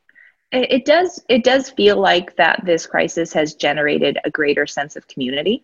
It, it does. It does feel like that this crisis has generated a greater sense of community.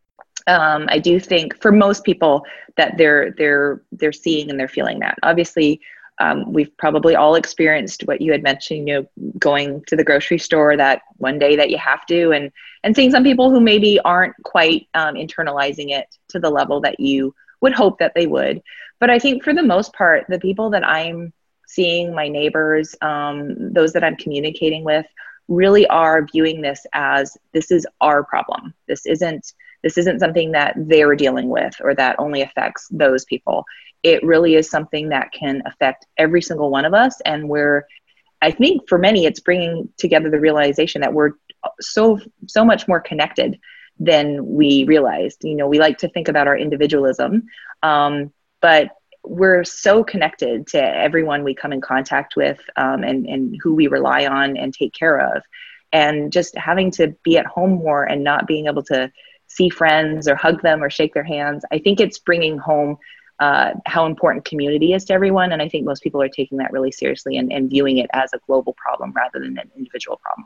Um, I do think for most people that they're they're they're seeing and they're feeling that. Obviously, um, we've probably all experienced what you had mentioned. You know, going to the grocery store that one day that you have to, and and seeing some people who maybe aren't quite um, internalizing it to the level that you would hope that they would. But I think for the most part, the people that I'm seeing, my neighbors, um, those that I'm communicating with, really are viewing this as this is our problem. This isn't this isn't something that they're dealing with or that only affects those people. It really is something that can affect every single one of us. And we're, I think for many, it's bringing together the realization that we're so, so much more connected than we realized. You know, we like to think about our individualism, um, but we're so connected to everyone we come in contact with, um, and, and who we rely on and take care of. And just having to be at home more and not being able to see friends or hug them or shake their hands, I think it's bringing home uh, how important community is to everyone. And I think most people are taking that really seriously and, and viewing it as a global problem rather than an individual problem.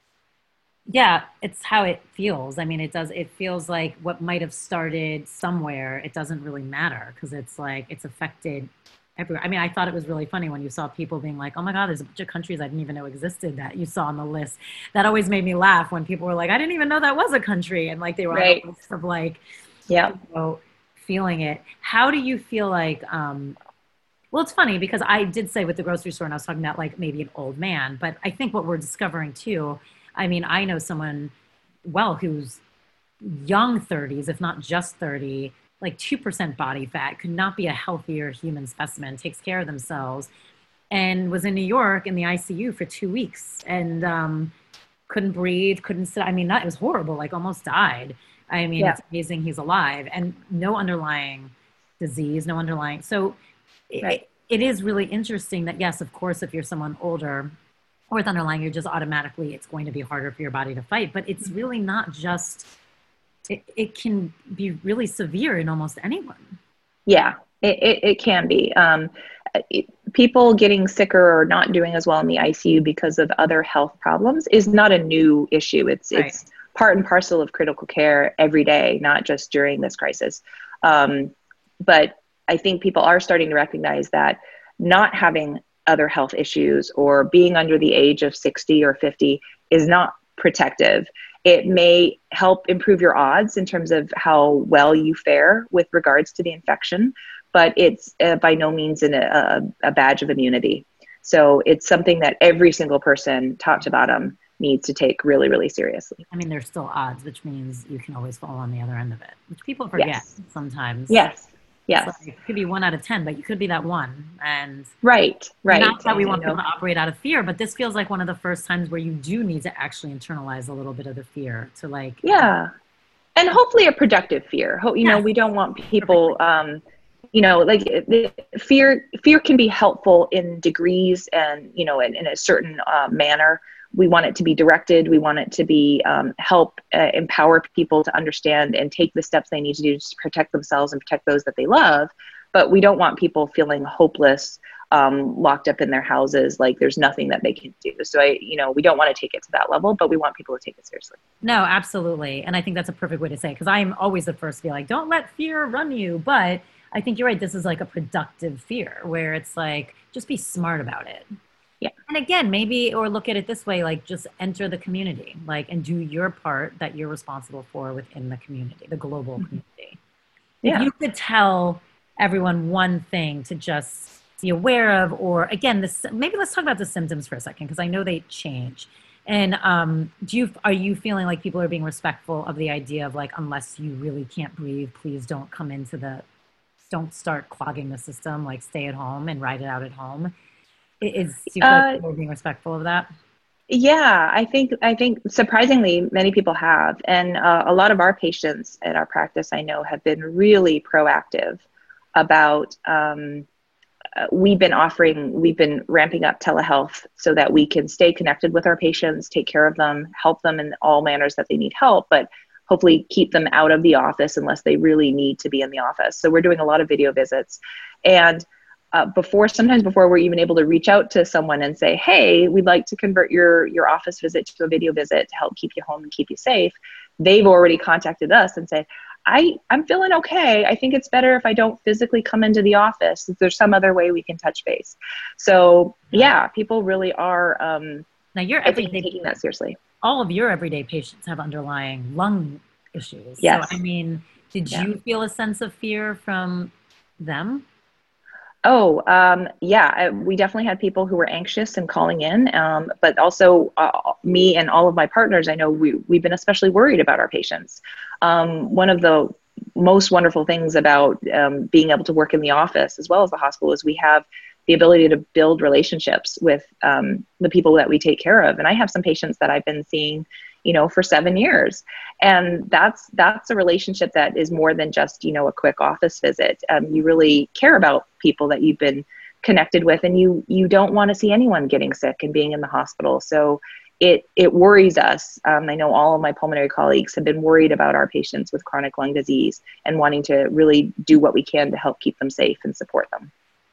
Yeah, it's how it feels. I mean, it does, it feels like what might have started somewhere, it doesn't really matter because it's like, it's affected everywhere. I mean, I thought it was really funny when you saw people being like, oh my God, there's a bunch of countries I didn't even know existed that you saw on the list. That always made me laugh when people were like, I didn't even know that was a country. And like, they were right. on the list of like, yeah, you know, feeling it. How do you feel like, um, Well, it's funny because I did say with the grocery store, and I was talking about like maybe an old man, but I think what we're discovering too, I mean, I know someone, well, who's young thirties, if not just thirty, like two percent body fat, could not be a healthier human specimen, takes care of themselves, and was in New York in the I C U for two weeks and um, couldn't breathe, couldn't sit. I mean, that, it was horrible, like almost died. I mean, Yeah. it's amazing he's alive and no underlying disease, no underlying. So Right. it, it is really interesting that, yes, of course, if you're someone older or with underlying, you're just automatically, it's going to be harder for your body to fight. But it's really not just, it, it can be really severe in almost anyone. Yeah, it, it, it can be. Um, it, people getting sicker or not doing as well in the I C U because of other health problems is not a new issue. It's Right. it's part and parcel of critical care every day, not just during this crisis. Um, but I think people are starting to recognize that not having other health issues or being under the age of sixty or fifty is not protective. It may help improve your odds in terms of how well you fare with regards to the infection, but it's uh, by no means an, a, a badge of immunity. So it's something that every single person, top to bottom, needs to take really, really seriously. I mean, there's still odds, which means you can always fall on the other end of it, which people forget Yes. sometimes. Yes. Yes. Like, it could be one out of ten, but you could be that one. And right, right. not that we and, want you know, people to operate out of fear, but this feels like one of the first times where you do need to actually internalize a little bit of the fear to like. Yeah. And hopefully a productive fear. Ho- you Yes. know, we don't want people, um, you know, like the fear, fear can be helpful in degrees and, you know, in, in a certain uh, manner. We want it to be directed. We want it to be um, help uh, empower people to understand and take the steps they need to do to protect themselves and protect those that they love. But we don't want people feeling hopeless, um, locked up in their houses, like there's nothing that they can do. So I, you know, we don't want to take it to that level, but we want people to take it seriously. No, absolutely. And I think that's a perfect way to say it, because I'm always the first to be like, don't let fear run you. But I think you're right. This is like a productive fear where it's like, just be smart about it. Yeah. And again, maybe, or look at it this way, like just enter the community, like, and do your part that you're responsible for within the community, the global Mm-hmm. community. Yeah. If you could tell everyone one thing to just be aware of, or again, this, maybe let's talk about the symptoms for a second, because I know they change. And um, do you, are you feeling like people are being respectful of the idea of like, unless you really can't breathe, please don't come into the, don't start clogging the system, like stay at home and ride it out at home? Is, do you feel like people are being respectful of that? Yeah, I think I think surprisingly many people have, and uh, a lot of our patients at our practice I know have been really proactive about. Um, uh, we've been offering, we've been ramping up telehealth so that we can stay connected with our patients, take care of them, help them in all manners that they need help, but hopefully keep them out of the office unless they really need to be in the office. So we're doing a lot of video visits, and Uh, before, sometimes before we're even able to reach out to someone and say, hey, we'd like to convert your, your office visit to a video visit to help keep you home and keep you safe, they've already contacted us and said, I, I'm feeling okay. I think it's better if I don't physically come into the office. If there's some other way we can touch base. So yeah, people really are um, now you're I think everyday, taking that seriously. all of your everyday patients have underlying lung issues. Yes. So, I mean, did Yeah. you feel a sense of fear from them? Oh, um, yeah, I, we definitely had people who were anxious and calling in, um, but also uh, me and all of my partners, I know we, we've been especially worried about our patients. Um, one of the most wonderful things about um, being able to work in the office as well as the hospital is we have the ability to build relationships with um, the people that we take care of. And I have some patients that I've been seeing, you know, for seven years. And that's, that's a relationship that is more than just, you know, a quick office visit. Um, you really care about people that you've been connected with, and you, you don't want to see anyone getting sick and being in the hospital. So it, it worries us. Um, I know all of my pulmonary colleagues have been worried about our patients with chronic lung disease and wanting to really do what we can to help keep them safe and support them.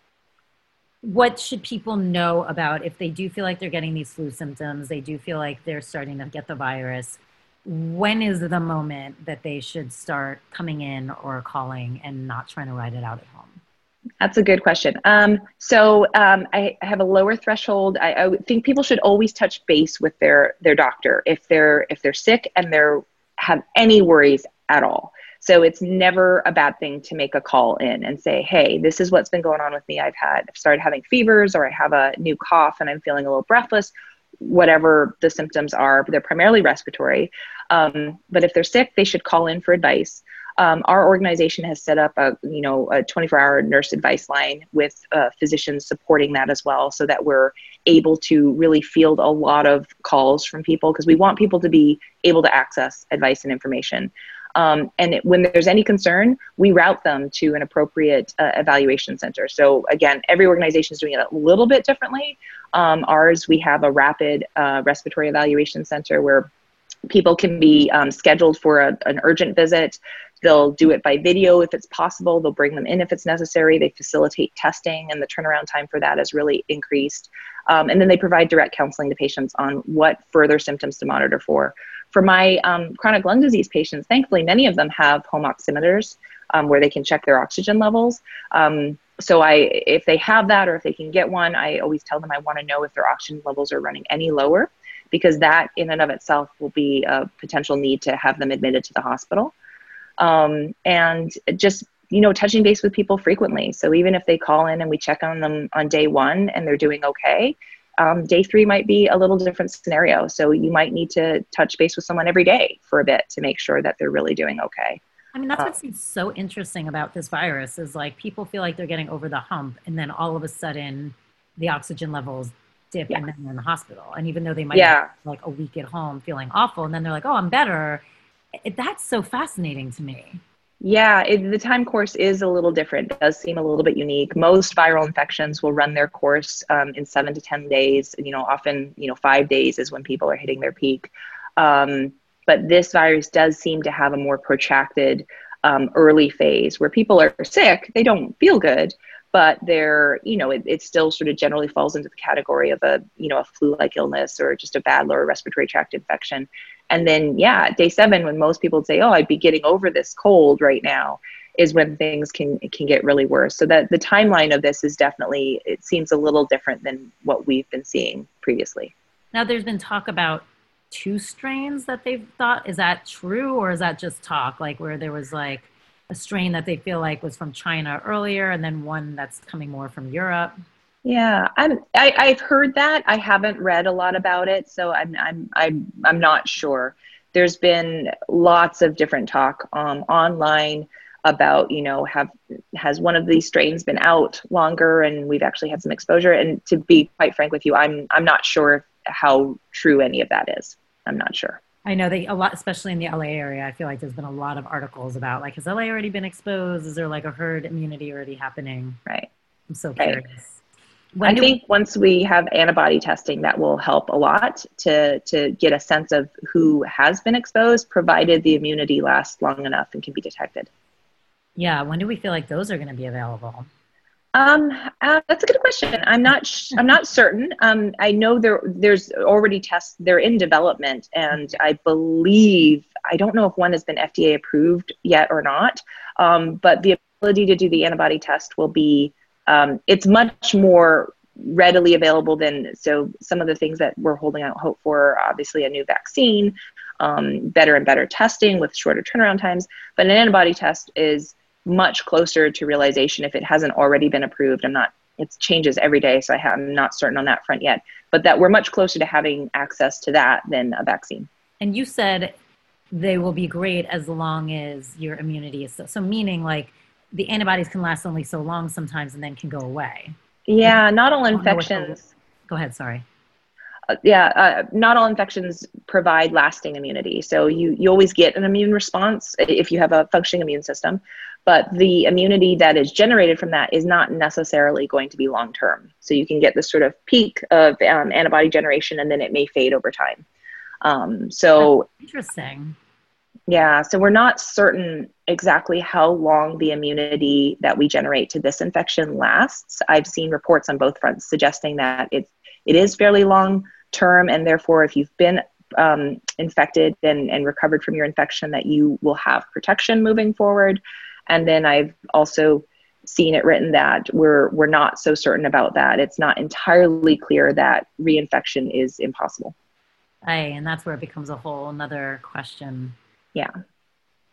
What should people know about if they do feel like they're getting these flu symptoms, they do feel like they're starting to get the virus? When is the moment that they should start coming in or calling and not trying to ride it out at home? That's a good question. Um, so um, I, I have a lower threshold. I, I would think people should always touch base with their their doctor if they're if they're sick and they're have any worries at all. So it's never a bad thing to make a call in and say, hey, this is what's been going on with me. I've had, I've started having fevers, or I have a new cough and I'm feeling a little breathless, whatever the symptoms are. They're primarily respiratory. Um, but if they're sick, they should call in for advice. Um, our organization has set up a, you know, a twenty-four hour nurse advice line with uh, physicians supporting that as well, so that we're able to really field a lot of calls from people, because we want people to be able to access advice and information. Um, and it, when there's any concern, we route them to an appropriate uh, evaluation center. So again, every organization is doing it a little bit differently. Um, ours, we have a rapid uh, respiratory evaluation center where people can be um, scheduled for a, an urgent visit. They'll do it by video if it's possible. They'll bring them in if it's necessary. They facilitate testing, and the turnaround time for that has really increased. Um, and then they provide direct counseling to patients on what further symptoms to monitor for. For my um, chronic lung disease patients, thankfully, many of them have home oximeters um, where they can check their oxygen levels. Um, so I, if they have that, or if they can get one, I always tell them I want to know if their oxygen levels are running any lower, because that in and of itself will be a potential need to have them admitted to the hospital. Um, and just, you know, touching base with people frequently. So even if they call in and we check on them on day one and they're doing okay, um, day three might be a little different scenario. So you might need to touch base with someone every day for a bit to make sure that they're really doing okay. I mean, that's what seems so interesting about this virus is like people feel like they're getting over the hump, and then all of a sudden the oxygen levels dip, yeah. and then they're in the hospital. And even though they might yeah. have like a week at home feeling awful, and then they're like, oh, I'm better. It, that's so fascinating to me. Yeah, it, the time course is a little different. It does seem a little bit unique. Most viral infections will run their course um, in seven to ten days. You know, often, you know, five days is when people are hitting their peak. Um, but this virus does seem to have a more protracted um, early phase where people are sick. They don't feel good, but they're, you know, it, it still sort of generally falls into the category of a, you know, a flu-like illness or just a bad lower respiratory tract infection. And then, yeah, day seven, when most people say, oh, I'd be getting over this cold right now, is when things can can get really worse. So that the timeline of this is definitely, it seems a little different than what we've been seeing previously. Now, there's been talk about two strains that they've thought. Is that true, or is that just talk? Like where there was like a strain that they feel like was from China earlier, and then one that's coming more from Europe? Yeah, I'm, I, I've heard that. I haven't read a lot about it, so I'm, I'm, I'm, I'm not sure. There's been lots of different talk um, online about, you know, have has one of these strains been out longer, and we've actually had some exposure. And to be quite frank with you, I'm, I'm not sure how true any of that is. I'm not sure. I know that a lot, especially in the L A area, I feel like there's been a lot of articles about like, has L A already been exposed? Is there like a herd immunity already happening? Right. I'm so right. curious. When I think we- once we have antibody testing, that will help a lot to, to get a sense of who has been exposed, provided the immunity lasts long enough and can be detected. Yeah. When do we feel like those are going to be available? Um, uh, that's a good question. I'm not, sh- I'm not certain. Um, I know there, there's already tests, they're in development, and I believe, I don't know if one has been F D A approved yet or not. Um, but the ability to do the antibody test will be, um, it's much more readily available than, so some of the things that we're holding out hope for, obviously a new vaccine, um, better and better testing with shorter turnaround times, but an antibody test is much closer to realization if it hasn't already been approved. I'm not, it changes every day, so I have, I'm not certain on that front yet, but that we're much closer to having access to that than a vaccine. And you said they will be great as long as your immunity is so, so meaning like the antibodies can last only so long sometimes and then can go away. Yeah, not all infections. Go ahead, sorry. Uh, yeah, uh, not all infections provide lasting immunity. So you, you always get an immune response if you have a functioning immune system, but the immunity that is generated from that is not necessarily going to be long-term. So you can get this sort of peak of um, antibody generation, and then it may fade over time. Um, so That's interesting. Yeah, so we're not certain exactly how long the immunity that we generate to this infection lasts. I've seen reports on both fronts suggesting that it, it is fairly long term, and therefore if you've been um, infected and, and recovered from your infection, that you will have protection moving forward. And then I've also seen it written that we're, we're not so certain about that. It's not entirely clear that reinfection is impossible. Aye, and that's where it becomes a whole another question. Yeah.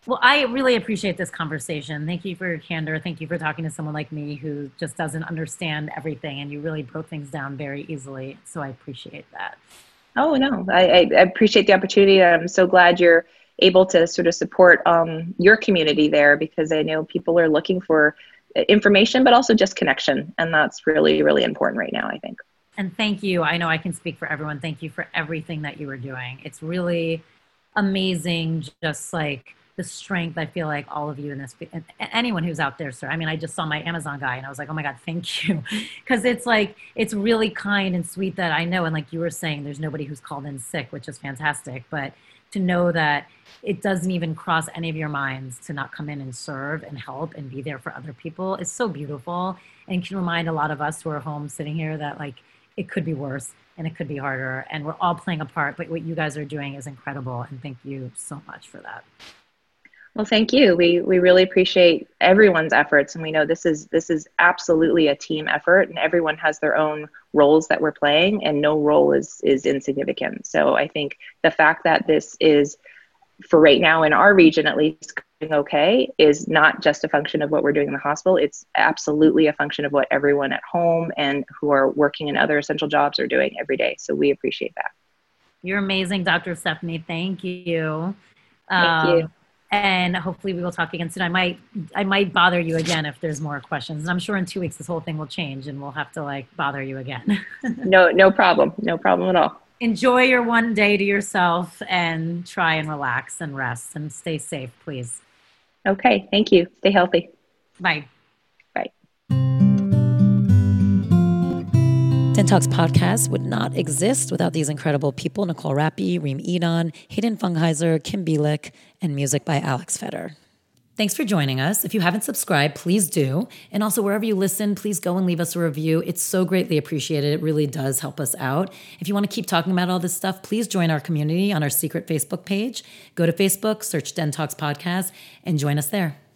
Well, I really appreciate this conversation. Thank you for your candor. Thank you for talking to someone like me who just doesn't understand everything, and you really broke things down very easily. So I appreciate that. Oh, no, I, I appreciate the opportunity. I'm so glad you're able to sort of support um, your community there, because I know people are looking for information, but also just connection. And that's really, really important right now, I think. And thank you. I know I can speak for everyone. Thank you for everything that you are doing. It's really amazing, just like the strength I feel like all of you in this, and anyone who's out there, sir. I mean, I just saw my Amazon guy and I was like, oh my God, thank you. Because it's like, it's really kind and sweet that I know. And like you were saying, there's nobody who's called in sick, which is fantastic. But to know that it doesn't even cross any of your minds to not come in and serve and help and be there for other people is so beautiful, and can remind a lot of us who are home sitting here that like it could be worse and it could be harder, and we're all playing a part. But what you guys are doing is incredible, and thank you so much for that. Well, thank you. We we really appreciate everyone's efforts, and we know this is this is absolutely a team effort, and everyone has their own roles that we're playing, and no role is is insignificant. So I think the fact that this is, for right now in our region at least, going okay is not just a function of what we're doing in the hospital. It's absolutely a function of what everyone at home and who are working in other essential jobs are doing every day. So we appreciate that. You're amazing, Doctor Stephanie. Thank you. Thank um, you. And hopefully we will talk again soon. I might, I might bother you again if there's more questions. And I'm sure in two weeks this whole thing will change, and we'll have to like bother you again. No, no problem. No problem at all. Enjoy your one day to yourself, and try and relax and rest and stay safe, please. Okay. Thank you. Stay healthy. Bye. Bye. Den Talks podcast would not exist without these incredible people: Nicole Rappi, Reem Edon, Hayden Fungheiser, Kim Bielik, and music by Alex Feder. Thanks for joining us. If you haven't subscribed, please do. And also, wherever you listen, please go and leave us a review. It's so greatly appreciated. It really does help us out. If you want to keep talking about all this stuff, please join our community on our secret Facebook page. Go to Facebook, search Den Talks Podcast, and join us there.